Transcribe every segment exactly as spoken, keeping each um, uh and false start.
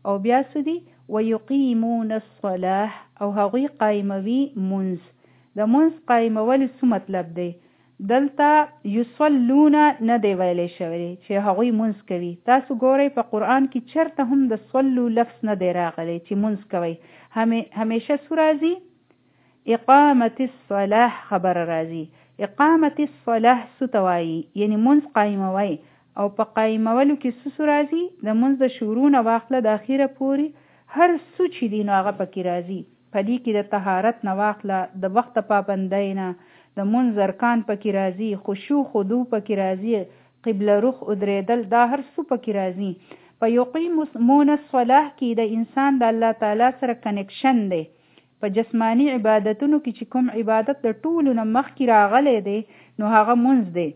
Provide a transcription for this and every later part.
او بیا سدي ويقيمون الصلاة او هغوی قائموي منز. د منز قائمول څه مطلب دی؟ دلته یصلون نه دی ویلې شوی چې هغوی منز کوي. تاسو ګورئ په قرآن کې چرته هم د صلو لفظ نه دی راغلی چې منز کوي. همیشه څه راځي؟ اقامت الصلاة خبر راځي. اقامت الصلاة څه ته وایي؟ یعنی منز قائموي. او په قائمولو کې څه راځي؟ د منز د شروع نه واخله د اخیره پورې هر څه چې دي نو هغه پکې راځي. په دې کې د طهارت نه واخله، د وخت پابندۍ نه، د منځ ارکان پکې راځي، خشوع خضوع پکې راځي، قبله رخ ادریدل، دا هر څه پکې راځي. په یقیمون الصلاة کې د انسان د الله تعالی سره کنیکشن دی. په جسمانی عبادتونو کې چې کوم عبادت د ټولو نه مخکې راغلی دی نو هغه منځ دی.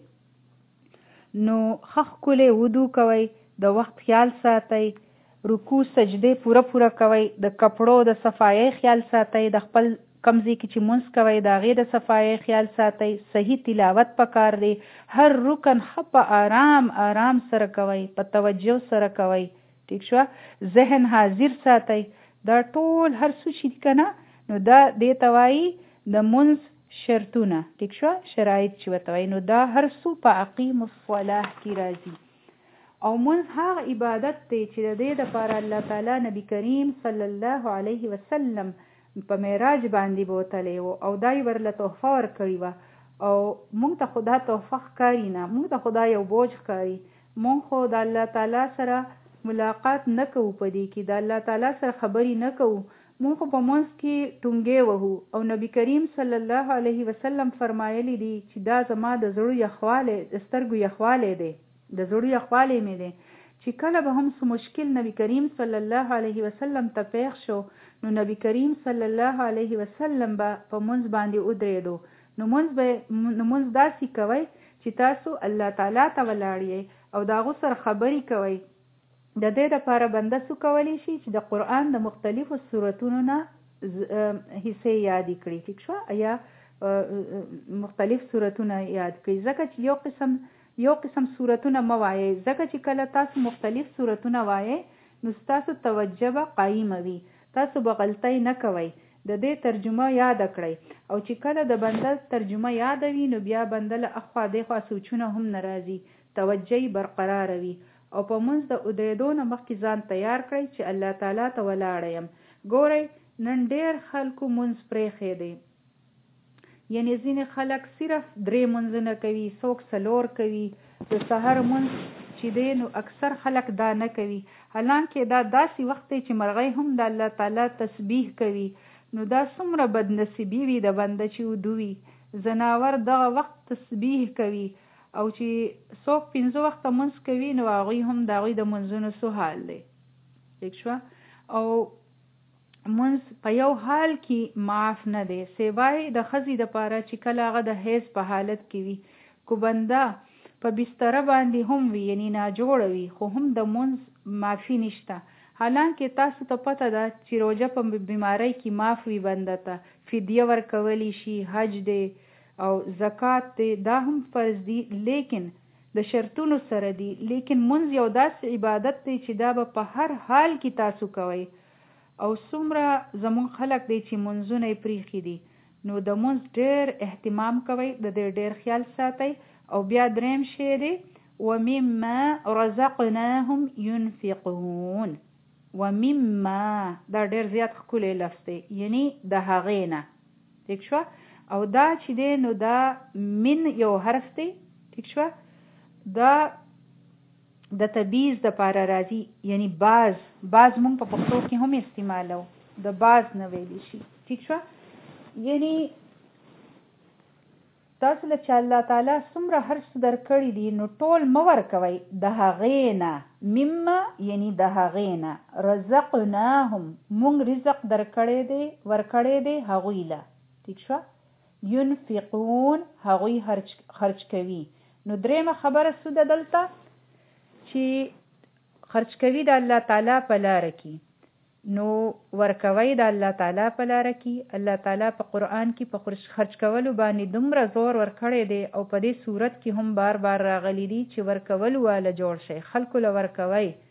نو خخ کلی وضو کوئ، د وخت خیال ساتئ، رکوع سجده پوره پوره کوئ، د کپړو د صفایي خیال ساتئ، د خپل کمزې کې چې منځ کوئ د هغې د صفایي خیال ساتئ، صحیح تلاوت پکار دی، هر رکن ښه په آرام آرام سره کوئ، په توجه سره کوئ. ټیک شوه؟ ذهن حاضر ساتئ. دا ټول هر څه چې دي که نه نو دا دې ته وایي د منځ شرطونه. ټیک شوه؟ شرایط چې ورته وایي. نو دا هر څه په اقیم الصلاة کې راځي. او منځ هغه عبادت دی چې د دې دپاره الله تعالی نبی کریم صلی الله علیه وسلم په معراج باندې بوتلی و او دا یې ورله تحفه ورکړې وه. او موږ ته خو دا تحفه ښکاري نه، موږ ته خو دا یو بوج ښکاري. موږ خو د الله تعالی سره ملاقات نه کوو، په دې کې د الله تعالی سره خبرې نه کوو. موږ خو په منځ کې ټونګې وهو. او نبی کریم صلی الله علیه وسلم فرمایلی دی چې دا زما د زړه یخوالی، د سترګو یخوالی دی، د زړه یخوالی مې دی. چې کله به هم څه مشکل نبی کریم صلی الله علیه وسلم ته پیښ شو نو نبی کریم صلی الله علیه وسلم به په منځ باندې ودرېدو. نو منځ به نو منځ داسې کوئ چې تاسو الله تعالی ته ولاړ او د هغو سره خبرې کوئ. د دې دپاره بنده څه کولی شي چې د قرآن د مختلفو سورتونو نه حصې یادې کړي. ټیک شوه؟ یا مختلف سورتونه یاد کړي. ځکه چې یو قسم یو قسم سورتونه مه وایئ، ځکه چې کله تاسو مختلف سورتونه وایئ نو ستاسو توجه به قایمه وي، تاسو به غلطۍ نه کوئ. د دې ترجمه یاد کړئ. او چې کله د بنده ترجمه یاد وي نو بیا بنده له اخوا دېخوا سوچونه هم نه راځي، توجه برقرار وي. او په منځ د ادریدو نه مخکې ځان تیار کړئ چې الله تعالی ته ولاړه یم. ګورئ نن ډېر خلکو منځ پرېښی دی. یعنی ځینې خلک صرف درې منځونه کوي، څوک څلور کوي. د سحر منځ چې دی نو اکثر خلک دا نه کوي. حالانکه دا داسې وخت دی چې مرغۍ هم د الله تعالی تسبیح کوي. نو دا څومره بدنصیبي وي د بنده چې ودوي. ځناور دغه وخت تسبیح کوي او چې څوک پنځه وخته منځ کوي نو هغوی هم د هغوی د منځونو څه حال دی. ٹھیک شوه؟ او منځ په یو حال کې معاف نه دی سوای د ښځې دپاره چې کله هغه د حیض په حالت کې وي. کو بنده په بستره باندې هم وي یعنی ناجوړه وي خو هم د منځ معافي نشته. حالانکه تاسو ته پته ده چې روژه په بیماری کې معاف وي بنده ته، فدیه ورکولی شي، حج دی او زکات دی، دا هم فرض دي لیکن د شرطونو سره دي. لیکن منځ یو داسې عبادت دی چې دا به په هر حال کې تاسو کوئ. او څومره زمون خلک دی چې منځونه یې پریښي دي. نو د منځ ډېر اهتمام کوئ، د دې ډېر خیال ساتئ. او بیا دریم شی دی ومما رزقناهم ينفقون. ومما دا ډېر زیات ښکلی لفظ دی، یعنی د هغې نه. ٹھیک شوه؟ او دا چې دی نو دا من یو حرف دی. ٹھیک شوه؟ دا د تبعیض دپاره راځي، یعنی باز. باز مونږ په پښتو کې هم استعمالو، د باز نه ویلی شي. ٹھیک شوه؟ یعنی تاسو له چې الله تعالی څومره هر څه درکړي دي نو ټول مه ورکوئ، د هغې نه. مما یعنی د هغې نه. رزقناهم مونږ رزق درکړی دی، ورکړی دی هغوی له. ٹھیک شوه؟ ينفقون هغوی خرج کوي. نو درېمه خبره څه ده دلته چې خرج کوي د الله تعالی په لاره کې. نو ورکوي د الله تعالی په لاره کې. الله تعالی په قرآن کې په خرج کولو باندې دومره زور ورکړی دی او په دې صورت کې هم بار بار راغلی دی چې ورکولو واله جوړ شي، خلکو له ورکوي.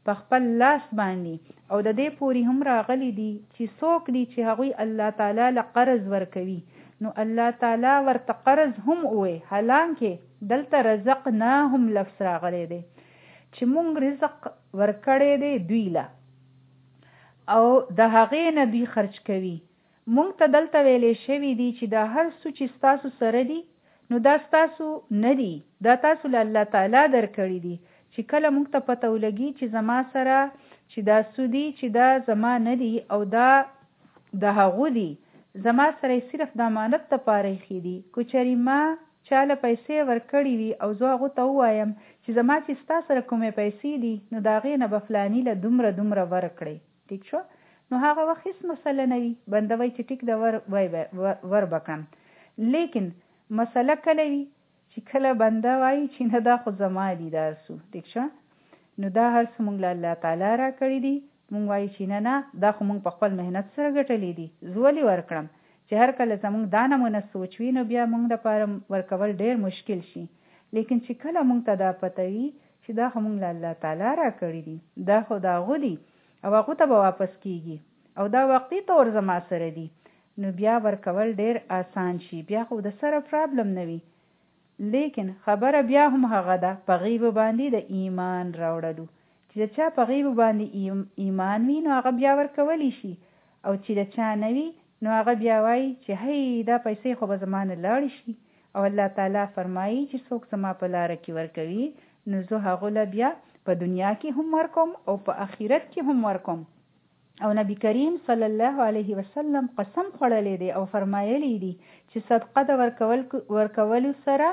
په خپل لاس باندې او د دې پوری هم راغلی دي چې څوک دي چې هغوی الله تعالی له قرض ورکوي نو الله تعالی ورته قرض هم وې حالانکه دلته رزق نه هم لفظ راغلی دی چې مونږ رزق ورکړی دی دوی له او د هغې نه دوی خرج کوي مونږ ته دلته ویلې شوي دي چې دا هر څه چې ستاسو سره دي نو دا ستاسو نه دي دا تاسو له الله تعالی درکړي دي چې کله مونږ ته پته ولګي چې زما سره چې دا سودي چې دا زما نه دي او دا د هغو دي زما سره صرف د امانت دپاره ایښي دي که چېرې ما چاله پیسې ورکړې وي او زه هغو ته ووایم چې زما چې ستا سره کومې پیسې دي نو د هغې نه به فلاني له دومره دومره ورکړئ ټیک شو نو هغه وخت هېڅ مسله نه وي بنده وایي چې ټیک ده ور ور به کړم لیکن مسله کله وي چې کله بنده وایي چې نه دا خو زما دي دا سو ټیک شو نو دا هر څه مونږ له الله تعالی را کړي دي مونږ وایي چې نه نه دا خو مونږ په خپل محنت سره ګټلي دي زه ولې ورکړم چې هر کله زمونږ دا نمونه سوچ وي نو بیا مونږ دپاره ورکول ډېر مشکل شي لیکن چې کله مونږ ته دا پته وي چې دا خو مونږ له الله تعالی را کړي دي دا خو د هغو دي او هغو ته به واپس کیږي او دا وقتی طور زما سره دي نو بیا ورکول ډیر آسان شي بیا خو د سره پرابلم نه وي لیکن خبره بیا هم هغه ده په غیب باندې د ایمان راوړلو چې چا په غیب باندې ایمان وي نو هغه بیا ورکولی شي او چې د چا نه وي نو هغه بیا وایي چې هی دا پیسې خو به زما نه لاړې شي او الله تعالی فرمایي چې څوک زما په لاره کې ورکوي نو زه هغو له بیا په دنیا کې هم ورکوم او په آخرت کې هم ورکوم او نبی کریم صلی الله علیه وسلم قسم خوړلی دی او فرمایلی دی چې صدقه د ورکول ورکولو سره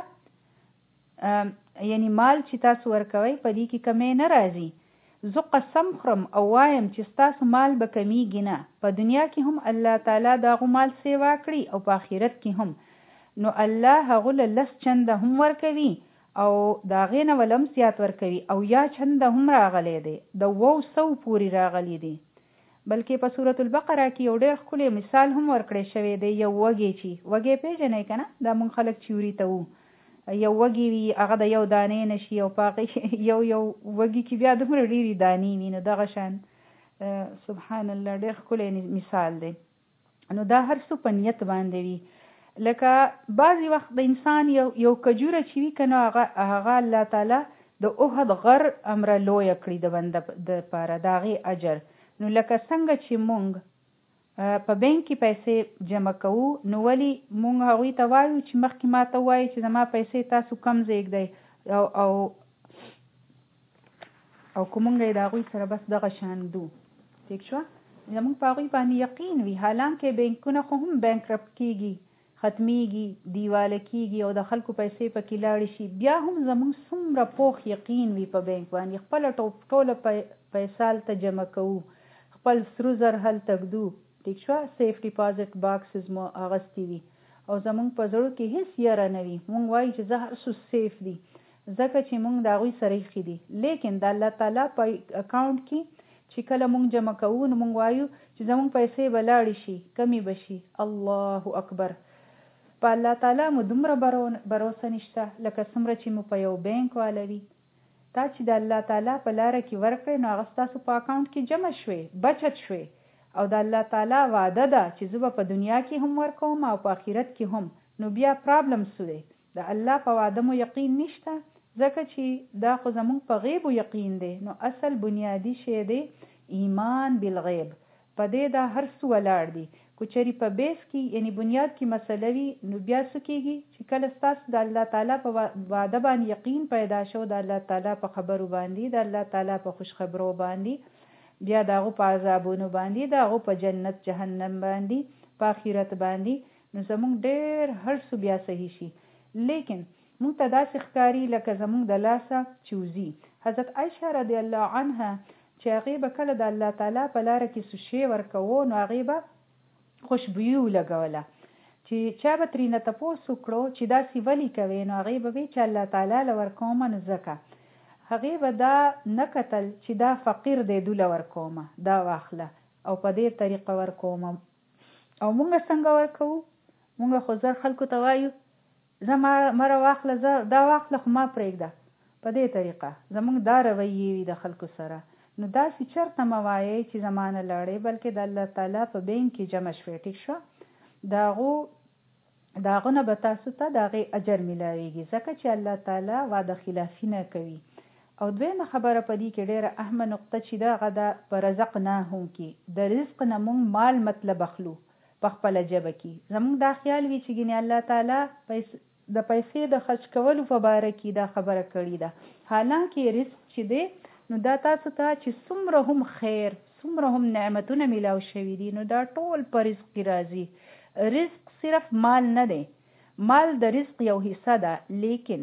یعنی مال چې تاسو ورکوئ په دې کې کمی نه راځي زه قسم خورم او وایم چې ستاسو مال به کمیږي نه په دنیا کې هم الله تعالی د هغو مال سیوا کړي او په آخرت کې هم نو الله هغو له لس چنده هم ورکوي او د هغې نه ولم زیات ورکوي او یا چنده هم راغلی دی د اوو سو پورې راغلی دی بلکې په سورة البقره کې یو ډېر ښکلی مثال هم ورکړی شوی دی یو وږی چې وږی پیژنئ که نه دا مونږ خلک چوري ته وو یو وږی وي هغه د یو دانې نه شي او په هغې یو یو وږي کې بیا دومره ډېرې دانې وي نو دغه شان سبحان الله ډېر ښکلی مثال دی نو دا هر څه په نیت باندې وي لکه بعضې وخت د انسان یو یو کجوره چې وي که نو هغه هغه الله تعالی د احد غر امره لویه کړي د بنده دپاره د هغې اجر نو لکه څنګه چې مونږ په بینک کې پیسې جمع کوو نو ولې مونږ هغوی ته وایو چې مخکې ما ته ووایي چې زما پیسې تاسو کم زیږدئ او او او که مونږ یې د هغوی سره بس دغه شان دو ټیک شوه زمونږ په هغوی باندې یقین وي حالانکه بینکونه خو هم بینکرپټ کیږي ختمیږي دیواله کیږي او د خلکو پیسې پکې لاړې شي بیا هم زمونږ څومره پوخ یقین وي په بینک باندې خپله ټوله پیسه هلته جمع کوو خپل سرو زر هلته ږدو ټیک شوه سیف ډیپازټ باکسز مو اغوستي وي او زمونږ په زړو کې هېڅ یره نه وي مونږ وایو چې زه هر څه سیف دي ځکه چې مونږ د هغوی سره ایښي دي لیکن د الله تعالی په اکاونټ کې چې کله مونږ جمع کوو نو مونږ وایو چې زمونږ پیسې به لاړې شي کمې به شي الله اکبر په الله تعالی مو دومره بروسه نشته لکه څومره چې مو په یو بینک والا وي تا چې د الله تعالی په لاره کې ورکړې نو هغه ستاسو په اکاونټ کې جمع شوې بچت شوې او د الله تعالی وعده ده چې زه به په دنیا کې هم ورکوم او په آخرت کې هم نو بیا پرابلم څه دی د الله په وعده مو یقین نشته ځکه چې دا خو زمونږ په غیبو یقین دی نو اصل بنیادی شی دی ایمان بالغیب په دې دا هر څه ولاړ دي که چېرې په بیس کې یعنی بنیاد کې مسله وي نو بیا څه کېږي چې کله ستاسو د الله تعالی په وعده باندې یقین پیدا شو د الله تعالی په خبرو باندې د الله تعالی په خوشخبرو باندې بیا د هغو په عذابونو باندې د هغو په جنت جهنم باندې په آخرت باندې نو زمونږ ډېر هر څه بیا صحیح شي لیکن مونږ ته داسې ښکاري لکه زمونږ د لاسه چوزي حضرت عایشه رضی الله عنها چې هغې به کله د الله تعالی په لاره کې څه شی ورکوو نو هغې به خوشبویي ولګوله چې چا به ترېنه تپوس وکړو چې داسې ولې کوې نو هغې به وی چې الله تعالی له ورکومه نو ځکه هغې به دا نه کتل چې دا فقیر دی دوله ورکومه دا واخله او په دې طریقه ورکومه او مونږ څنګه ورکوو مونږ خو زر خلکو ته وایو زه مره واخله زه دا واخله خو ما پرېږده په دې طریقه زمونږ دا رویې وي د خلکو سره نو داسې چېرته مه وایئ چې زما نه لاړې، بلکې د الله تعالی په بین کې جمع شوې. ټیک شوه؟ د هغو د هغه نه به تاسو ته د هغې اجر میلاویږي، ځکه چې الله تعالی وعده خلافي نه کوي. او دویمه خبره په دې کې ډېره اهمه نقطه چې ده هغه ده په رزقناهم کې د رزق نه مونږ مال مطلب اخلو په خپله ژبه کې. زمونږ دا خیال وي چې ګینې الله تعالی د پیسې د خرج کولو په باره کې دا خبره کړې ده، حالانکې رزق چې دی نو دا تاسو ته چې څومره هم خیر څومره هم نعمتونه میلاو شوي دي نو دا ټول په رزق کې راځي. رزق صرف مال نه دی، مال د رزق یو حصہ ده، لیکن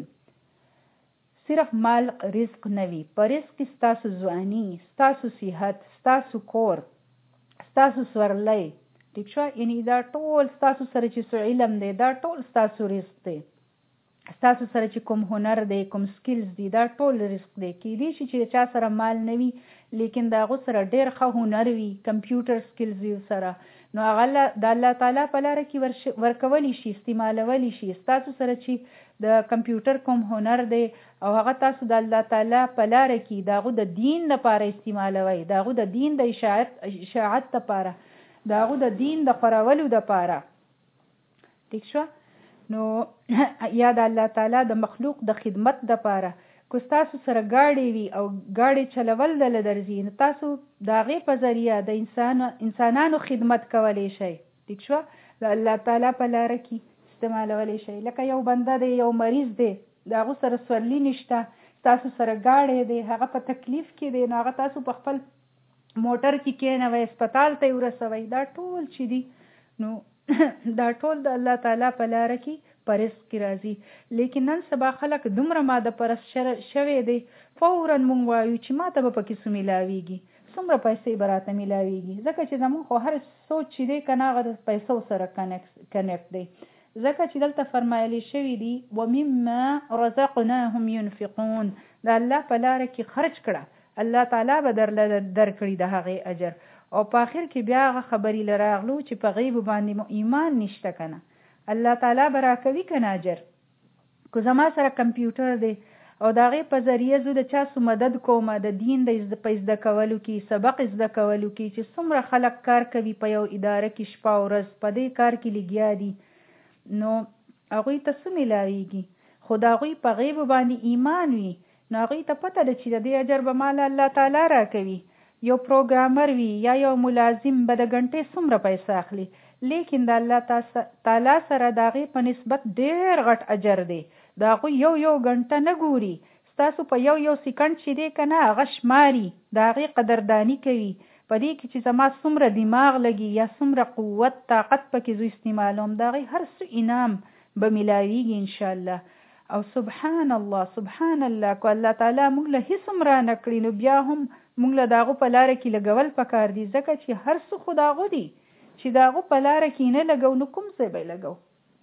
صرف مال رزق نه وي. په رزق کې ستاسو ځواني، ستاسو صحت، ستاسو کور، ستاسو سورلی، ټیک شوه؟ یعنی دا ټول ستاسو سره چې څه علم دی دا ټول ستاسو رزق دی. ستاسو سره چې کوم هنر دی، کوم سکلز دی، دا ټول رزق دی. کیدای شي چې چا سره مال نه وي لیکن د هغو سره ډېر ښه هنر وي، کمپیوټر سکلز وي سره، نو هغه د الله تعالی په لاره کې ورکولی شي، استعمالولی شي. ستاسو سره چې د کمپیوټر کوم هنر دی او هغه تاسو د الله تعالی په لاره کې د هغو د دین لپاره استعمالوئ، د هغو د دین د اشاعت اشاعت لپاره، د هغو د دین د خپرولو لپاره. ټیک شوه؟ نو یا د الله تعالی د مخلوق د خدمت لپاره. که ستاسو سره ګاډی وي او ګاډی چلول دله درځي نو تاسو د هغې په ذریعه د انسان انسانانو خدمت کولی شئ. ټیک شوه؟ د الله تعالی په لاره کې استعمالولی شئ. لکه یو بنده دی، یو مریض دی، د هغو سره سورلي نشته، تاسو سره ګاډی دی، هغه په تکلیف کې دی، نو هغه تاسو په خپل موټر کې کېنوئ، هسپتال ته یې ورسوئ. دا ټول چې دي نو دا ټول د الله تعالی په لاره کې په رزق کې راځي. لیکن نن سبا خلک دومره ماده پرست شوی دی، فورا مونږ وایو چې ما ته به پکې څه میلاویږي، څومره پیسې به راته میلاویږي، ځکه چې زمونږ خو هر سوچ چې دی که نه هغه د پیسو سره کنیکټ دی. ځکه چې دلته فرمایلی شوي دي ومما رزقناهم ينفقون، د الله په لاره کې خرج کړه، الله تعالی به درله درکړي د هغې اجر. او په آخر کې بیا هغه خبرې له راغلو چې په غیب باندې مو ایمان نشته که نه، الله تعالی به راکوي که نه اجر. که زما سره کمپیوټر دی او د هغې په ذریعه زه د چا څه مدد کومه د دین د په زده کولو کې، سبق زده کولو کې، چې څومره خلک کار کوي په یو اداره کې شپه او ورځ په دې کار کې لګیا دي، نو هغوی ته څه میلاویږي؟ خو د هغوی په غیب باندې ایمان وي نو هغوی ته پته ده چې د دې اجر به مال الله تعالی راکوي. یو پروګرامر وي یا یو ملازم به د غنټې څومره پیسې اخلي، لیکن د الله تعالی سره د هغې په نسبت ډېر غټ اجر دی. د هغوی یو یو غنټه نه ګوري، ستاسو په یو یو سیکنډ چې دی که نه هغه شماري، د هغې قدرداني کوي په دې کې چې زما څومره دماغ لګي یا څومره قوت طاقت پکې زه استعمالوم، د هغې هر څه انعام به میلاویږي انشاءالله. او سبحان الله سبحان الله، که الله تعالی موږ له هېڅ هم را نه کړي نو بیا هم موږ له د هغو په لاره کې لګول پکار دي، ځکه چې هر څه خو د هغو دي، چې د هغو په لاره کې نه لګو نو کوم ځای به یې لګو؟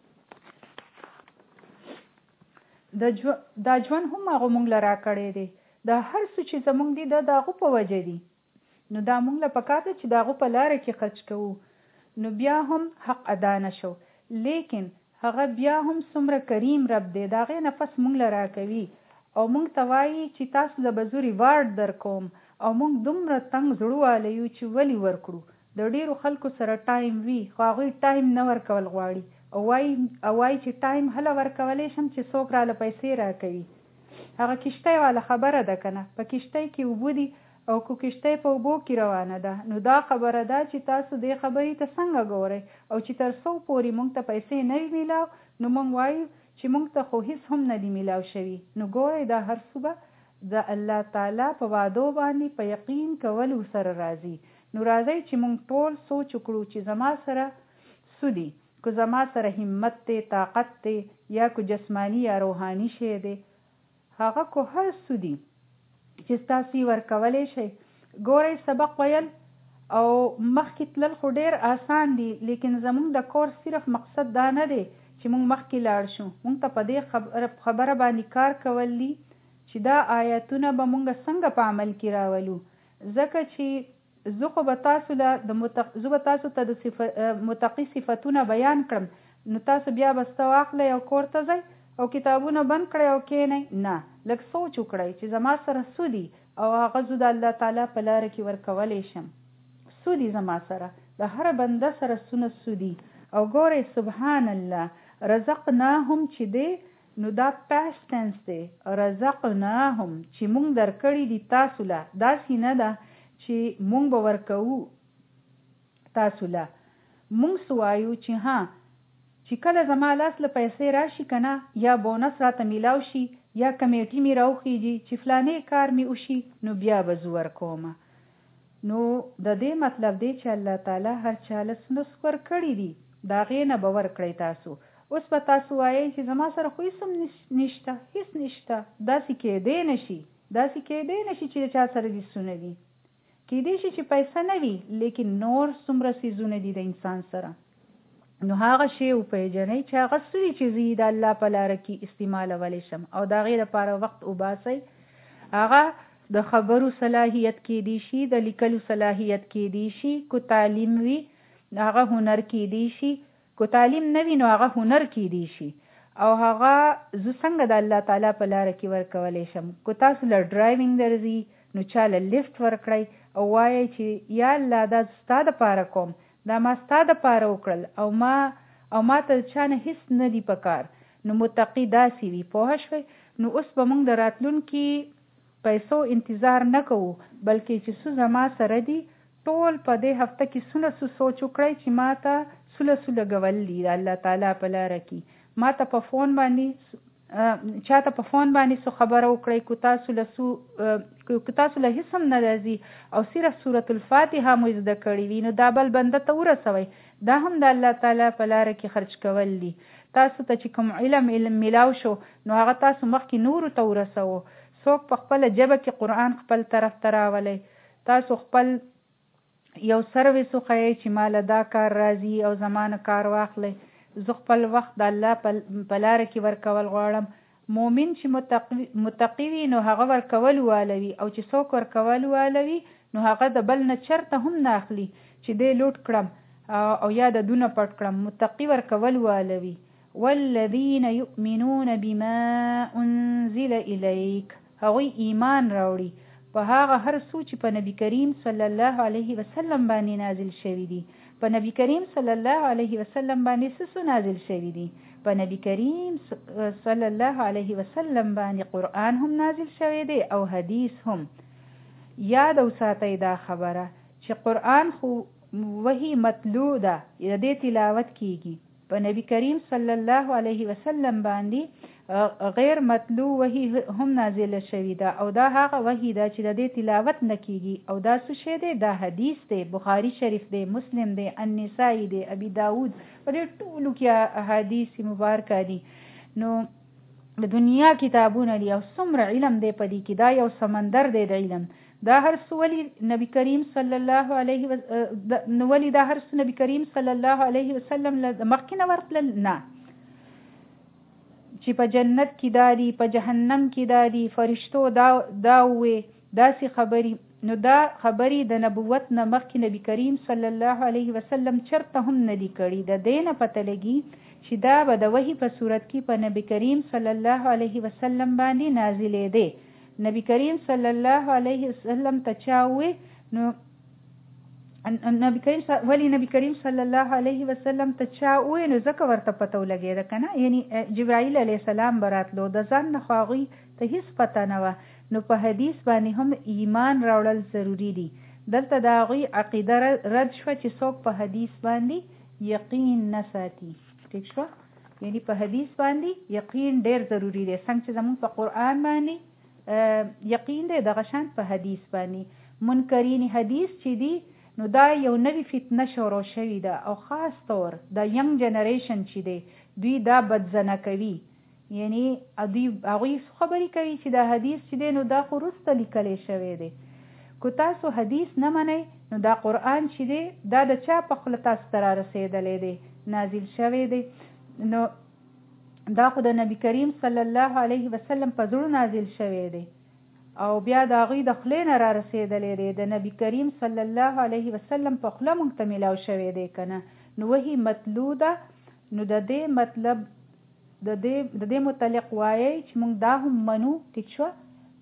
دا ژوند هم هغو موږ له را کړی دی، دا هر څه چې زموږ دي دا د هغو په وجه دي، نو دا موږ له پکار ده چې د هغو په لاره کې خرج کوو. نو بیا هم حق ادا نه شو، لیکن هغه بیا هم څومره کریم رب دی، د هغې نفس موږ له را کوي او موږ ته وایي چې تاسو له به زه ریوارډ در کوم، او موږ دومره تنګ زړه والی یو چې ولې ورکړو. د ډېرو خلکو سره ټایم وي خو هغوی ټایم نه ورکول غواړي او وایي او وایي چې ټایم هله ورکولی شم چې څوک راله پیسې راکوي. هغه کشتۍ والا خبره ده که نه، په کشتۍ کې اوبه دي او که کشتۍ په اوبو کې روانه ده، نو دا خبره ده چې تاسو دې خبرې ته څنګه ګورئ، او چې تر څو پورې موږ ته پیسې نه وي میلاو نو موږ وایو چې موږ ته خو هېڅ هم نه دي میلاو شوي. نو ګورئ دا هر څه به د الله تعالی په وعدو باندې په یقین کولو سره راځي. نو راځئ چې موږ ټول سوچ وکړو چې زما سره څه دي، که زما سره همت دی، طاقت دی، یا که جسمانی یا روحاني شی دی، هغه که هر څه دي چې تاسو یې ورکولی شئ. ګورئ سبق ویل او مخکې تلل خو ډېر آسان دي، لیکن زموږ د کورس صرف مقصد دا نه دی چې موږ مخکې لاړ شو، موږ ته په دې خبره باندې کار کول دي چې دا آیاتونه به موږ څنګه په عمل کې راولو. ځکه چې زه خو به تاسو له د متق... زه به تاسو ته د صف... متقي صفتونه بیان کړم، نو تاسو بیا به سته واخلئ او کور ته ځئ او کتابونه بند کړئ او کېنئ. نه، لږ سوچ وکړئ چې زما سره سودي او هغه زه د الله تعالی په لاره کې ورکولی شم. سودي زما سره د هر بنده سره سونه سودي. او ګورئ سبحان الله رزقناهم چې دی نو دا پاست ټنس دی. رزقناهم چې مونږ درکړي دي تاسو له، داسې نه ده چې مونږ به ورکوو تاسو له. مونږ سوایو چې ها چې کله زما لاس له پیسې راشي که نه، یا بونس راته میلاو شي یا کمیټي مې راوخیږي چې فلانې کار مې وشي، نو بیا به زه ورکومه. نو د دې مطلب دی چې الله تعالی هر چاله سنس ورکړي دي، د هغې نه به ورکړئ تاسو. اوس به تاسو وایئ چې زما سره خو هېڅ هم نشته، هېڅ نشته. داسې کېدی نه شي، داسې کېدی نه شي چې چا سره دې سونه دي. کېدی شي چې پیسه نه وي، لیکن نور څومره څیزونه دي د انسان سره. نو هغه شی وپېژنئ چې هغه څه دي چې زه یې د الله په لاره کې استعمالولی شم، او د هغې لپاره وخت وباسئ. هغه د خبرو صلاحیت کېدی شي، د لیکلو صلاحیت کېدی شي، کو تعلیم وي هغه هنر کېدی شي، کو تعلیم نه وي نو هغه هنر کېدی شي. او هغه زه څنګه د الله تعالی په لاره کې ورکولی شم. کو تاسو له ډرایوینګ درځي نو چا له لیفټ ورکړئ او وایئ چې یا الله دا ستا دپاره کوم، دا ما ستا دپاره وکړل او ما او ما ته چا نه هېڅ نه دي په کار. نو متقي داسې وي. پوه شوئ؟ نو اوس به موږ د راتلونکي پیسو انتظار نه کوو، بلکې چې څه زما سره دي ټول په دې هفته کې څونه څه سوچ وکړئ چې ما ته سوله سوله ګول دي د الله تعالی په لاره کې. ما ته په فون باندې چا ته په فون باندې څه خبره وکړئ، کو تاسو له څو کو تاسو له هېڅ هم نه راځي او صرف سورة الفاتحه مو زده کړې وي، نو دا بل بنده ته ورسوئ. دا هم د الله تعالی په لاره کې خرج کول دي. تاسو ته چې کوم علم علم میلاو شو نو هغه تاسو مخکې نورو ته ورسوو. څوک په خپله ژبه کې قرآن خپل طرف ته راولئ. تاسو خپل یو سروس وښیئ چې ما له دا کار راځي او زما نه کار واخلئ. زه خپل وخت د الله په لاره کې ورکول غواړم. مؤمن چې متقي وي نو هغه ورکول والوي، او چې څوک ورکول والوي نو هغه د بل نه چرته هم نه اخلي چې دی لوټ کړم او یا د دونه پټ کړم. متقي ورکول والوي. والذین یؤمنون بما انزل الیک، هغوی ایمان راوړي په هغه هر څه چې په نبی کریم صلی الله علیه وسلم باندې نازل شوي دي. په نبی کریم صلی الله علیه وسلم باندې څه څه نازل شوي دي؟ په نبی کریم صلی الله علیه وسلم باندې قرآن هم نازل شوی دی او حدیث هم. یاد وساتئ دا خبره چې قرآن خو وحی مطلوع ده، د دې تلاوت کیږي. په نبی کریم صلی الله علیه وسلم باندې غیر مطلوع وحی هم نازل شوی ده، او دا هغه وحی ده چې د دې تلاوت نه کیږي. او دا څه شی دی؟ دا حدیث دی، بخاری شریف دی، مسلم دی، النسائی دی، ابي داود، په دې ټولو کې احادیث مبارکه دي. نو د دنیا کتابونه دي او څومره علم دی په دې کې، دا یو سمندر دی د علم. دا هر څه ولی نبی کریم صلی الله علیه و نو ولی دا هر څه نبی کریم صلی الله علیه وسلم مخکې نه ورتلل؟ نه. چې په جنت کې داري، په جهنم کې داري، فرشتو دا دا وې داسې خبري. نو دا خبري د نبوت نه مخکې نبی کریم صلی الله علیه وسلم چرته هم نه دي کړي. د دې نه پته لګي چې دا به د وحي په صورت کې په نبی کریم صلی الله علیه وسلم باندې نازلې دی. نبی کریم صلی الله علیه وسلم ته چا وې نو نبی کریم ولی نبی کریم صلی الله علیه وسلم ته چا وې نو ځکه ورته پته ولګېده که نه، یعنی جبرائیل علیه السلام براتلو د ځان نه خو هغوی ته هېڅ پته نه وه. نو په حدیث باندې هم ایمان راوړل ضروري دي. دلته د هغوی عقیده رد شوه چې څوک په حدیث باندې یقین نه ساتي. ټیک شوه؟ یعنی په حدیث باندې یقین ډېر ضروري دی. څنګه چې زموږ په قرآن باندې یقین دی، دغه شان په حدیث باندې. منکرین حدیث چې دی نو دا یو نوی فتنه شروع شوې ده، او خاص طور د ینګ جنریشن چې دی دوی دا بدزنه کوي. یعنی دوی هغوی خبرې کوي چې دا حدیث چې دی نو دا خو وروسته لیکلی شوی دی. که تاسو حدیث نه منئ نو دا قرآن چې دی دا د چا په خوله تاسو ته را رسېدلی دی، نازل شوی دی. نو دا خو د نبی کریم صلی الله علیه وسلم په زړه نازل شوی دی، او بیا د هغوی د خولې نه را رسېدلی دی. د نبی کریم صلی الله علیه وسلم په خوله موږ ته میلاو شوی دی که نه. نو وحي مطلوع ده. نو د دې مطلب د دې د دې متعلق وایي چې موږ دا هم منو ټیک شو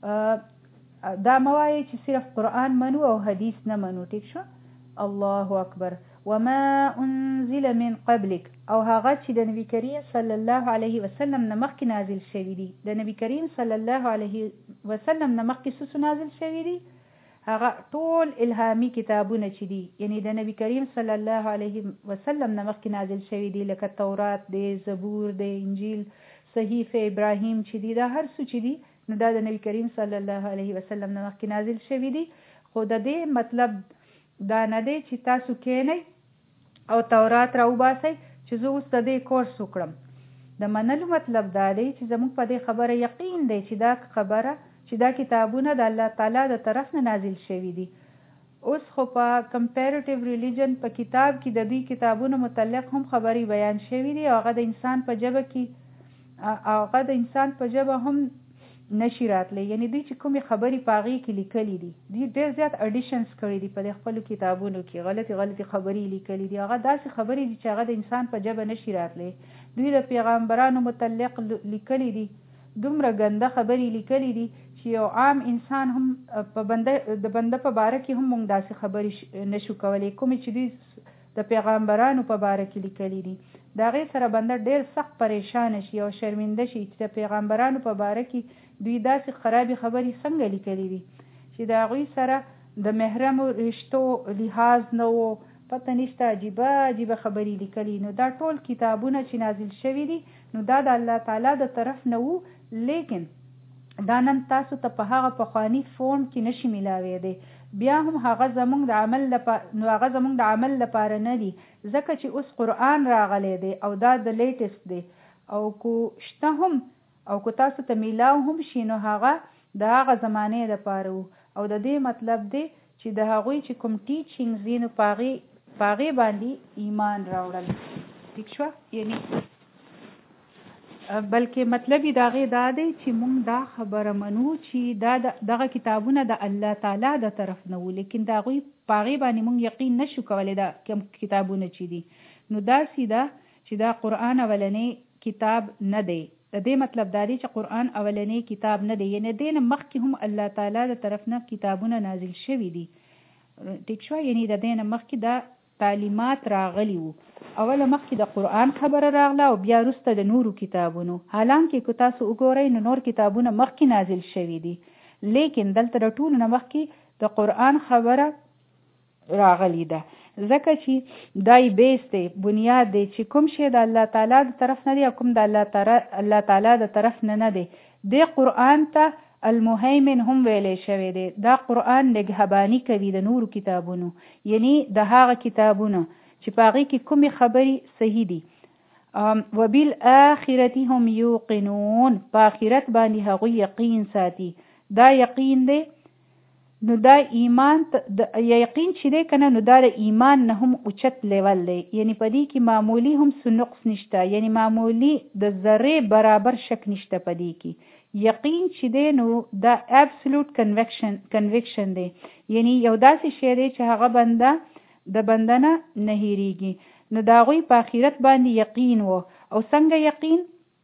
دا موایي چې صرف قرآن منو او حدیث نه منو ټیک شو الله اکبر وما انزل من قبلك او هغه چې د نبی کریم صلی الله علیه وسلم نه مخکې نازل شوی دی د نبی کریم صلی الله علیه وسلم نه مخکې څه نازل شوی دی هغه ټول الهامي کتابونه چې دي یعنی د نبی کریم صلی الله علیه وسلم نه مخکې نازل شوی دی لکه تورات دی زبور دی انجیل صحیفه ابراهیم چې دي دا هر څه چې دي نو دا د نبی کریم صلی الله علیه وسلم نه مخکې نازل شوی دی خو د دې مطلب دا نه دی چې تاسو کینئ او تورات راوباسئ چې زه اوس د دې کورس وکړم د منلو مطلب دا دی چې زموږ په دې خبره یقین دی چې دا خبره چې دا کتابونه د الله تعالی د طرف نه نازل شوي دي اوس خو په کمپیریټیو ریلیجن په کتاب کې د دې کتابونو متعلق هم خبرې بیان شوي دي او هغه د انسان په ژبه کې هغه د انسان په ژبه هم نشي راتلی یعنی دوی چې کومې خبرې په هغې کې لیکلي دي دوی ډېر زیات اډیشنز کړي دي په خپلو کتابونو کې غلطې غلطې خبرې لیکلي دي هغه داسې خبرې دي چې هغه د انسان په ژبه نشي راتلی دوی د پیغمبرانو متعلق لیکلي دي دومره ګنده خبرې لیکلي دي چې یو عام انسان هم په بنده د بنده په باره کې هم موږ داسې خبرې نشو کولی کومې چې دوی د پیغمبرانو په باره کې لیکلي دي د هغې سره بنده ډېر سخت پریشانه شي او شرمنده شي چې د پیغمبرانو په باره کې دوی داسې خرابې خبرې څنګه لیکلي دي چې د هغوی سره د محرمو رشتو لحاظ نه و پته نشته عجیبه عجیبه خبرې لیکلي نو دا ټول کتابونه چې نازل شوي دي نو دا د الله تعالی د طرف نه وو لیکن دا نن تاسو ته په هغه پخواني فورم کې نشي میلاوی دی بیا هم هغه زمونږ د عمل لپاره نو هغه زمونږ د عمل لپاره نه دي ځکه چې اوس قرآن راغلی دی او دا د لیټسټ دی او کو شته هم او کو تاسو ته میلاو هم شي نو هغه د هغه زمانې لپاره وو او د دې مطلب دی چې د هغوی چې کوم ټیچینګز دي نو په هغې باندې ایمان راوړل ټیک شوه یعنی بلکې مطلب یې د هغې دا دی چې موږ دا خبره منو چې دا دغه کتابونه د الله تعالی د طرف نه وو لیکن د هغوی په هغې باندې موږ یقین نشو کولی دا کوم کتابونه چې دي نو داسې ده چې دا قرآن اولنی کتاب نه دی د دې مطلب دا دی چې قرآن اولنی کتاب نه دی یعنی دې نه مخکې هم الله تعالی د طرف نه کتابونه نازل شوي دي ټیک شوه یعنی د دې نه مخکې دا تعلیمات راغلي وو اوله مخکې د قرآن خبره راغله او بیا وروسته د نورو کتابونو حالانکه که تاسو وګورئ نو نور کتابونه مخکې نازل شوي دي لیکن دلته د ټولو نه مخکې د قرآن خبره راغلی ده ځکه چې دای بیس دی بنیاد دی چې کوم شی د الله تعالی د طرف نه دی او کوم د الله تعالی الله تعالی د طرف نه نه دی د قرآن ته المهیمن هم ویلې شوی دی دا قرآن نگهبانی کوي د نورو کتابونو یعنی د هغه کتابونو چې په هغې کې کومې خبرې صحیح دي وبالآخرة هم یوقنون په آخرت باندې هغوی یقین ساتي دا یقین دی نو دا ایمان د یقین چې دی کنه نو دا د ایمان نه هم اوچت لیول دی یعنی په دې کې معمولی هم څه نقص نشته یعنی معمولی د ذرې برابر شک نشته په دې کې یقین چې دی نو دا ابسولوټ کنویکشن کنویکشن دی یعنی یو داسې شی دی چې هغه بنده د بنده نه نه هېرېږي نو د هغوی په آخرت باندې یقین و او څنګه یقین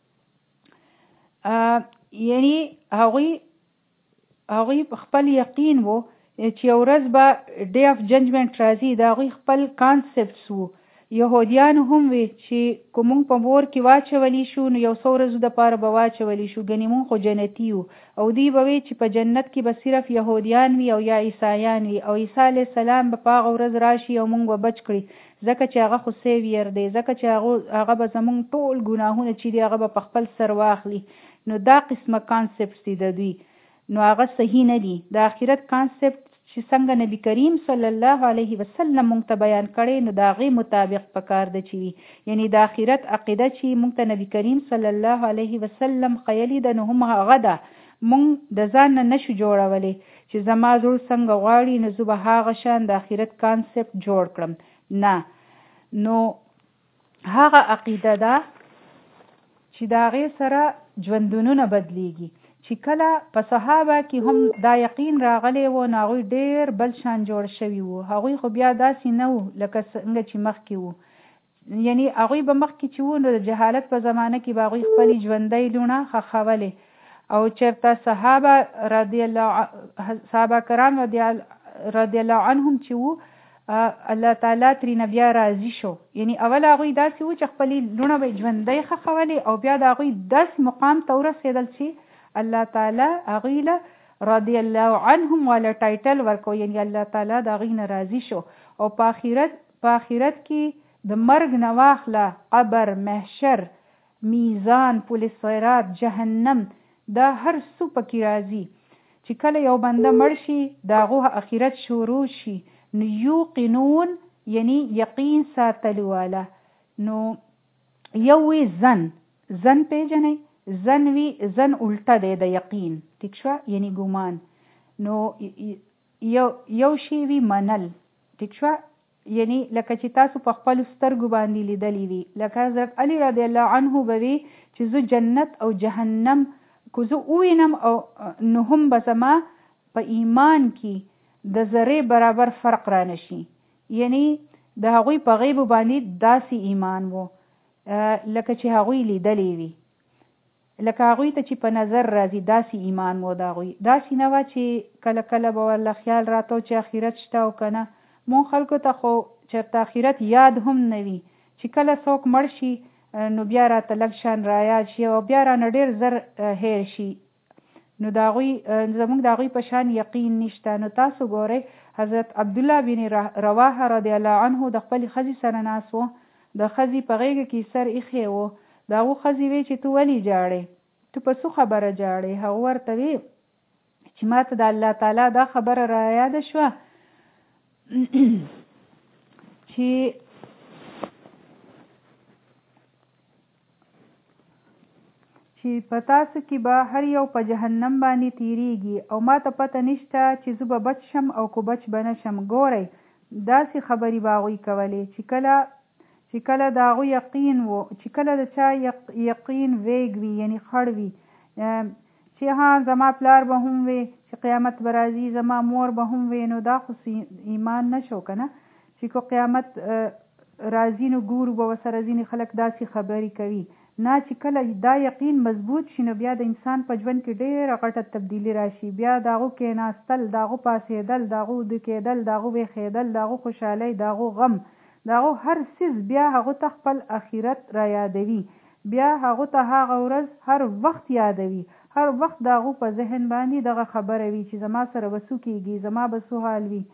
یعنی هغوی هغوی خپل یقین وو چې یو ورځ به ډے اف ججمنټ راځي د هغوی خپل کانسپټس وو یهودیان هم وی چې که مونږ په اور کې واچولی شو نو یو څو ورځو دپاره به واچولی شو ګنې مونږ خو جنتي یو او دوی به وی چې په جنت کې به صرف یهودیان وي او یا عیسایان وي او عیسی علیه السلام به په هغه ورځ راشي او مونږ به بچ کړي ځکه چې هغه خو سیویر دی ځکه چې هغه هغه به زمونږ ټول ګناهونه چې دي هغه به په خپل سر واخلي نو دا قسمه کانسپټس دي د دوی نو هغه صحیح نه دي د آخرت کانسپټ چې څنګه نبی کریم صلی الله علیه وسلم مونږ ته بیان کړی نو د هغې مطابق پکار ده چې وي یعنی د آخرت عقیده چې مونږ ته نبی کریم صلی الله علیه وسلم ښیلي ده نو هم هغه ده مونږ د ځان نه نشو جوړولی چې زما زړه څنګه غواړي نو زه به هغه شان د آخرت کانسپټ جوړ کړم نه نو هغه عقیده ده چې د هغې سره ژوندونونه بدلیږي چې کله په صحابه کې هم دا یقین راغلی و نو هغوی ډېر بل شان جوړ شوي وو هغوی خو بیا داسې نه وو لکه څنګه چې مخکې وو یعنی هغوی به مخکې چې وو نو د جهالت په زمانه کې به هغوی خپلې ژوندۍ لوڼه ښخولې او چېرته صحابه رضی الله صحابه کرام رضی الله عنهم چې وو الله تعالی ترېنه بیا راضي شو. یعنی اول هغوی داسې وو چې خپلې لوڼه به ژوندۍ ښخولې او بیا د هغوی داسې مقام ته ورسېدل چې الله تعالی هغوی له رضی الله عنهم والا ټایټل ورکو. یعنی الله تعالی د هغوی نه راضي شو او په آخرت په آخرت کې د مرګ نه واخله قبر، محشر، میزان، پل صراط، جهنم، دا هر څه پکې راځي. چې کله یو بنده مړ شي د هغه آخرت شروع شي نو یوقنون یعنی یقین ساتلو والا. نو یو وی زن زن پیژنئ، زن وی زن الټه دی د یقین، ٹھیک شو، یعنی ګمان. نو یو یو شی وی منل، ٹھیک شو، یعنی لکه چې تاسو په خپل سترګو باندې لیدلی وي. لکه حضرت علی رضی الله عنه به وی چې زه جنت او جهنم کو زه ووینم او نو هم به زما په ایمان کې د ذره برابر فرق را نشي. یعنی د هغوی په غیب باندې داسې ایمان وو لکه چې هغوی لیدلی وي، لکه هغوی ته چې په نظر راځي داسې ایمان وو د هغوی. داسې نه وه چې کله کله به ورله خیال راته چې آخرت شته او که نه. مون خلکو ته خو چېرته آخرت یاد هم نه وي چې کله څوک مړ شي نو بیا راته لږ شان را یاد شي او بیا رانه ډېر زر هیر شي. نو د هغوی زموږ د هغوی په شان یقین نشته. نو تاسو ګورئ حضرت عبدالله بن رواحه رضی الله عنه د خپلې ښځې سره ناست و، د ښځې په غېږه کې سر ایښی و. د هغو ښځې وی چې تو ولې جاړې، تو په څه خبره جاړې؟ هغه ورته وی چې ما ته د الله تعالی دا خبره را یاده شوه چې چې په تاسو کې به هر یو په جهنم باندې تیریږي او ما ته پته نشته چې زه به بچ شم او که بچ به نه شم. ګورئ داسې خبرې به هغوی کولې چې کله چې کله د هغوی یقین و، چې کله د چا یقین ویګ وي یعنی خړ وي، چې ها زما پلار به هم وي چې قیامت به راځي، زما مور به هم وي، نو دا خو ایمان نشو که نه. چې که قیامت راځي نو ګورو به ورسره ځینې خلک داسې خبرې کوي. نه چې کله دا یقین مضبوط شي نو بیا د انسان په ژوند کې ډېره غټه تبدیلي راشي. بیا د هغو کېناستل، د هغو پاڅېدل، د هغو ویده کېدل، د هغو ویښېدل، د هغو خوشحالۍ، د هغو غم، د هغو هر څیز بیا هغو ته خپل آخرت را یادوي. بیا هغو ته هغه ورځ هر وخت یادوي. هر وخت د هغو په ذهن باندې دغه خبره وي چې زما سره به څه کېږي، زما به څه حال وي.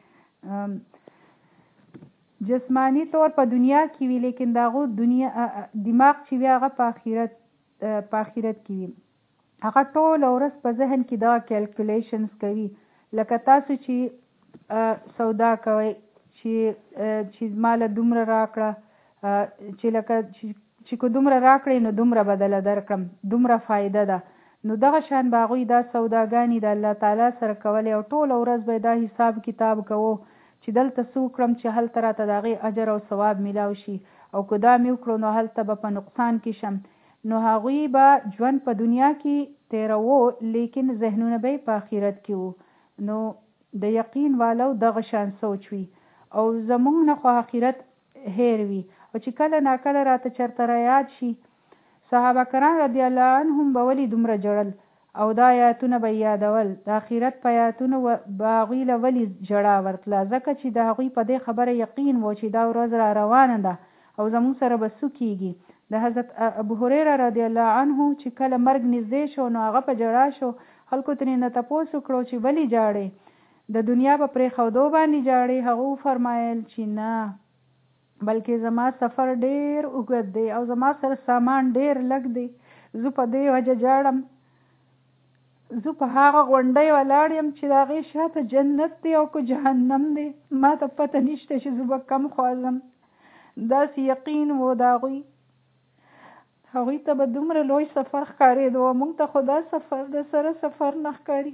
جسمانی طور په دنیا کې وي لیکن د هغو دنیا دماغ چې وي هغه په آخرت په آخرت کې وي. هغه ټوله ورځ په ذهن کې دغه کیلکولیشنز کوي. لکه تاسو چې سودا کوئ چې چې ماله دومره راکړه، چې لکه چې که دومره راکړئ نو دومره بدله درکړم، دومره فایده ده. نو دغه شان به هغوی دا سوداګانې د الله تعالی سره کولې او ټوله ورځ به دا حساب کتاب کوو چې دلته څه وکړم چې هلته راته د هغې اجر او ثواب میلاو شي، او که دا مې وکړو نو هلته به په نقصان کې شم. نو هغوی به ژوند په دنیا کې تیروو لیکن ذهنونه به یې په آخرت کې وو. نو د یقین والو دغه شان سوچ وي او زموږ نه خو آخرت هیر وي. او چې کله ناکله راته چېرته را یاد شي صحابه کرام رضی الله عنهم به ولې دومره جړل او دا آیاتونه به یادول، د آخرت په آیاتونه به هغوی له ولې ژړا ورتله؟ ځکه چې د هغوی په دې خبره یقین و چې دا ورځ را روانه ده او زموږ سره به څه کېږي. د حضرت ابو هریره رضی الله عنه چې کله مرګ نږدې شو نو هغه په ژړا شو. خلکو ترېنه تپوس وکړو چې ولې جاړې، د دنیا په پرېښودو باندې جاړې؟ هغه وفرمایل چې نه، بلکې زما سفر ډېر اوږد دی او زما سره سامان ډېر لږ دی، زه په دې وجه جاړم. زه په هغه غونډۍ ولاړ یم چې د هغې شاته جنت دی او که جهنم دی، ما ته پته نشته چې زه به کم خوازم. داسې یقین و د هغوی. هغوی ته به دومره لوی سفر ښکارېدو او موږ ته خو دا سفر د سره سفر نه ښکاري.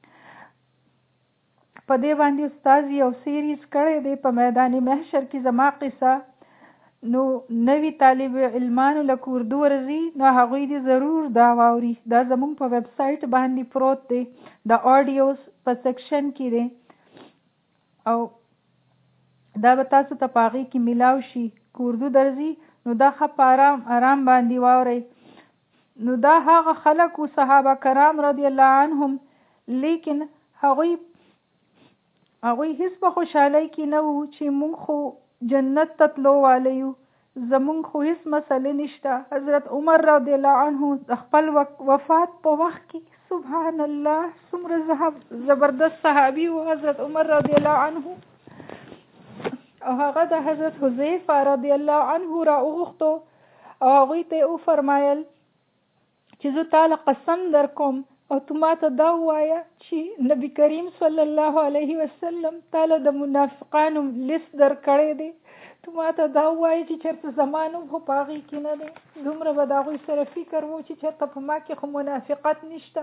په دې باندې استاد یو سیریز کړی دی په میدان محشر کې زما قصه. نو نوی طالب علمانو لکه اردو ورځي نو هغوی دې ضرور دا واوري. دا زموږ په ویب سایټ باندې پروت دی، د آډیوز په سیکشن کې دی. او دا به تاسو ته په هغې کې میلاو شي. که اردو درځي نو دا ښه په آرام آرام باندې واورئ. نو دا هغه خلک و صحابه کرام رضی الله عنهم، لیکن هغوی هغوی هیڅ په خوشحالۍ کې نه وو چې موږ خو جنت ته تلو والی یو، زمونږ خو هیڅ مسئله نشته. حضرت عمر رضی الله عنه د خپل وفات په وخت کې سبحان الله څومره زبردست صحابي و حضرت عمر رضی الله عنه، او هغه د حضرت حذیفه رضی الله عنه را وغوښتو او هغوی ته وفرمایل چې زه تعالی قسم در کوم او تو ما ته دا ووایه چې نبی کریم صلی الله علیه وسلم تعالی د منافقانو لیست در کړی دی، تو ما ته دا ووایه چې چېرته زما نوم خو په هغې کې نه دی. دومره به د هغوی سره فکر و چې چېرته په ما کې خو منافقت نشته،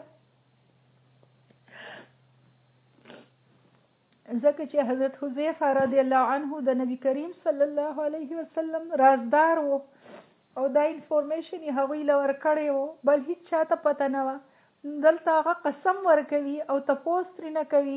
ځکه چې حضرت حذیفه رضی الله عنه د نبی کریم صلی الله علیه وسلم رازدار و او دا انفورمیشن یې هغوی له ورکړی و، بل هیڅ چاته پته نه وه. دلته هغه قسم ورکوي او تپوس ترې نه کوي،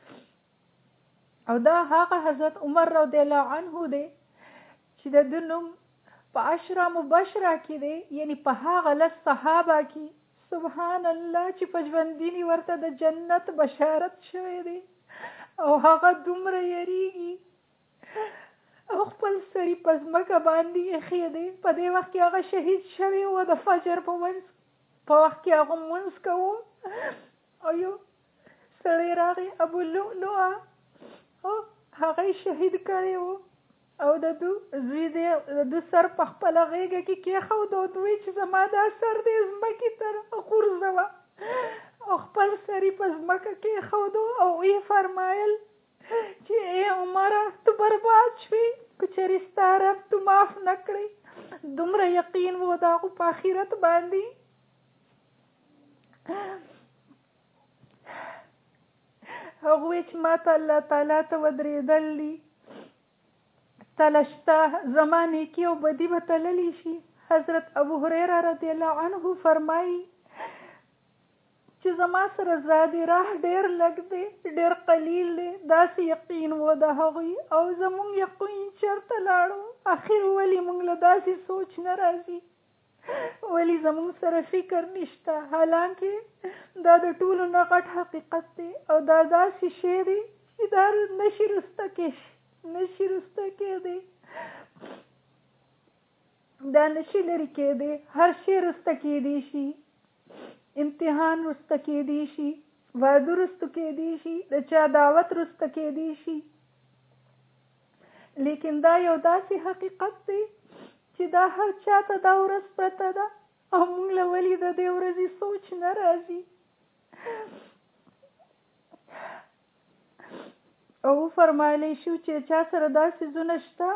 او دا هغه حضرت عمر رضی الله عنه دی چې د ده نوم په عشره مبشره کې دی، یعنی په هغه لس صحابه کې سبحان الله چې په ژوندینې ورته د جنت بشارت شوی دی، او هغه دومره یریږي او خپل سری په ځمکه باندې ایښی دی. په دې وخت کې هغه شهید شوی و، د فجر په منځ په وخت کې هغه مونځ کوو او یو سړی راغی ابو لؤلؤه او هغه یې شهید کړی و، او د ده زوی دی د ده سر په خپله غېږه کې کېښود او دوی چې زما دا سر دی ځمکې ته غورځوه، او خپل سری په ځمکه کېښودو او ویې فرمایل چې ای عمره تو برباد شوې که چېرې ستا رب تو معاف نه کړې. دومره یقین و د هغو په آخرت باندې. هغه وی چې ما ته الله تعالی ته ودرېدل دي، تله شته زما نیکي او بدي به تللی شي. حضرت ابو هریره رضی الله عنه فرمایي چې زما سره زادي راه ډېر لږ دی، ډېر قلیل دی. داسې یقین و د هغوی، او زمونږ یقین چېرته لاړو. اخر ولې موږ له داسې سوچ نه راځي، ولې زمونږ سره فکر نشته، حالانکه دا د ټولو نه غټ حقیقت دی، او دا داسې شی دی چې دا نشي رسته کېدی، نشي رسته کېدی، دا نشي لرې کېدی. هر شی رسته کېدی شي، امتحان رسته کېدی شي، واده رسته کېدی شي، د چا دعوت رسته کېدی شي، لیکن دا یو داسې حقیقت دی چې دا هر چاته دا ورځ پرته ده، او موږ له ولې د دې ورځې سوچ نه راځي. او فرمایلی شو چې چا سره دا څیزونه شته،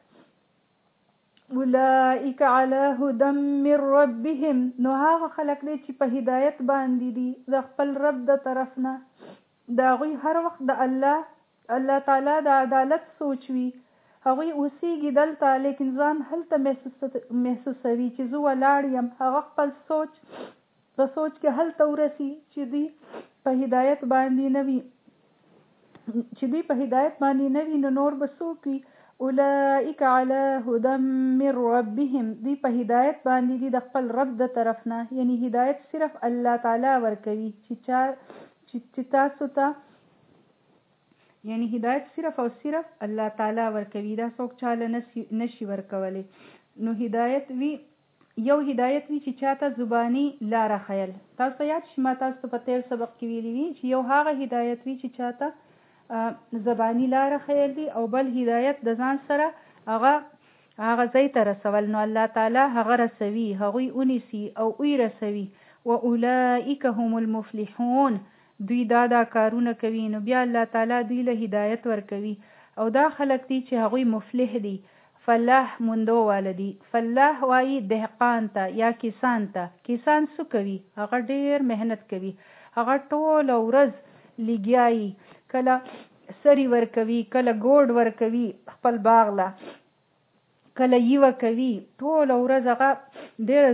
اولئک علی هدی من ربهم، نو هغه خلک دی چې په هدایت باندې دي د خپل رب د طرف نه. د هغوی هر وخت د الله الله تعالی د عدالت سوچ وي. هغوی اوسېږي دلته، لیکن ځان هلته محسوسوي چې زه ولاړ یم. هغه خپل سوچ په سوچ کې هلته ورسي چې دوی په هدایت باندې نه وي، چې دوی په هدایت باندې نه وي، نو نور به څوک وي. اولئک علی هدی من ربهم، دوی په هدایت باندې دي د خپل رب د طرف نه. یعنی هدایت صرف الله تعالی ورکوي چې چا چې تاسو ته، یعنی هدایت صرف او صرف الله تعالی ورکوي، دا څوک چاله نشي ورکولی. نو هدایت وی یو هدایت وی چې چاته زبانی لاره خیل. تاسو یاد شي ما تاسو ته په تیر سبق کې ویلي وي چې یو هغه هدایت وی چې چاته زبانی لاره خیل دي، او بل هدایت د ځان سره هغه هغه ځای ته رسول، نو الله تعالی هغه رسوي، هغوی اونیسي او اوی رسوي. و اولئک هم المفلحون، دوی دا دا کارونه کوي، نو بیا الله تعالی دوی له هدایت ورکوي، او دا خلک دي چې هغوی مفلح دي، فلاح موندو والدي. فلاح وایي دهقان ته یا کسان ته. کسان څه کوي؟ هغه ډیر مهنت کوي، هغه ټوله ورځ لګیایي، کله سری ورکوي، کله ګوډ ورکوي خپل باغ له، کله یوه کوي، ټوله ورځ هغه ډیره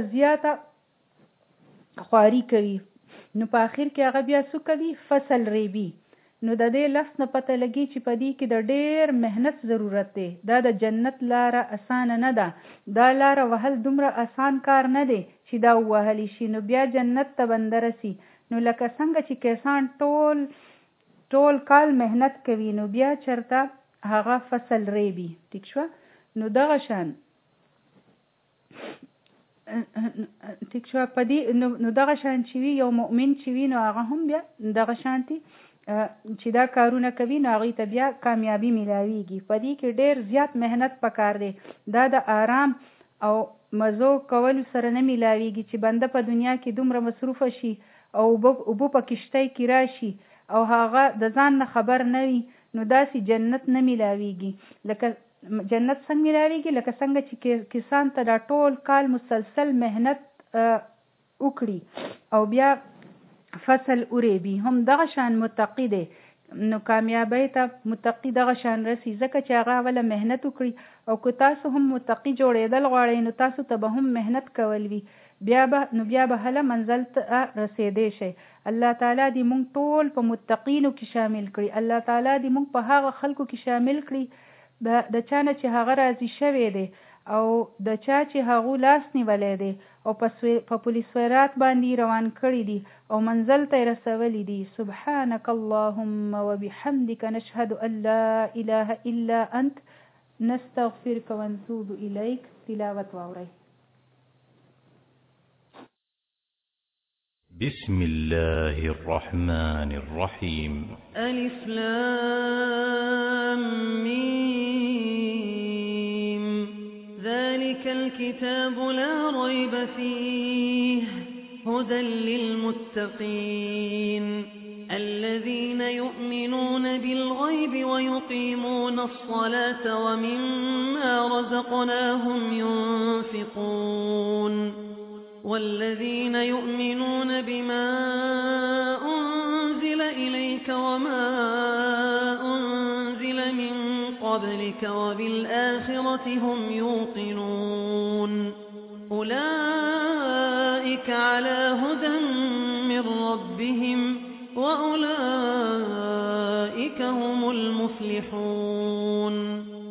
زیاته خواري کوي. نو په آخر کې هغه بیا څه کوي؟ فصل ریبي. نو د دې لفظ نه پته لګي چې په دې کې د ډېر مهنت ضرورت دی. دا د جنت لاره اسانه نه ده. دا لاره وهل دومره اسان کار نه دی چې دا وهلی شي نو بیا جنت ته بنده رسي. نو لکه څنګه چې کسان ټول ټول کال مهنت کوي نو بیا چرته هغه فصل ریبي. ټیک شو؟ نو دغه شان ټیک شو په دې نو دغه شان چې وي یو مؤمن چې وي نو هغه هم بیا دغه شانتي چې دا کارونه کوي نو هغې ته بیا کامیابي میلاویږي. په دې کې ډېر زیات مهنت پکار دی. دا د آرام او مزو کولو سره نه میلاویږي چې بنده په دنیا کې دومره مصروفه شي او اوبه په کشتۍ کې راشي او هغه د ځان نه خبر نه وي نو داسې جنت نه میلاویږي. لکه جنت څنګه میلاویږي؟ لکه څنګه چې کسان ته دا ټول کال مسلسل مهنت وکړي او بیا فصل اورېبي. هم دغه شان متقی دی نو کامیابی ته متقی دغه شان رسی ځکه چې هغه اوله مهنت وکړي. او که تاسو هم متقی جوړېدل غواړئ نو تاسو ته به هم مهنت کول وي بیا به نو بیا به هله منزل ته رسېدی شئ. الله تعالی دې مونږ ټول په متقینو کې شامل کړي. الله تعالی دې مونږ په هغه خلکو کې شامل کړي د چا نه چې هغه راضي شوی دی او د چا چې هغو لاس نیولی دی او په پولیس ویرات باندې روان کړي دي او منزل ته یې رسولی دي. سبحانك اللهم وبحمدك نشهد ان لا اله الا انت نستغفرك ونتوب اليك. تلاوت واورئ. بسم الله الرحمن الرحيم. ألف لام ميم ذلك الكتاب لا ريب فيه هدى للمتقين الذين يؤمنون بالغيب ويقيمون الصلاة ومما رزقناهم ينفقون والذين يؤمنون بما أنزل إليك وما أنزل من قبلك وبالآخرة هم يوقنون أولئك على هدى من ربهم وأولئك هم المفلحون.